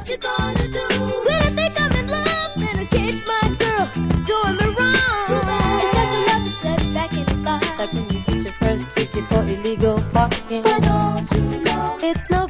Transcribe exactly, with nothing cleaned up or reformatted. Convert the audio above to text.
what you gonna do? When I think I'm in love, then I catch my girl doing me wrong. Too bad. It's just enough to set it back in his life. Like when you get your first ticket for illegal parking. But don't you know it's no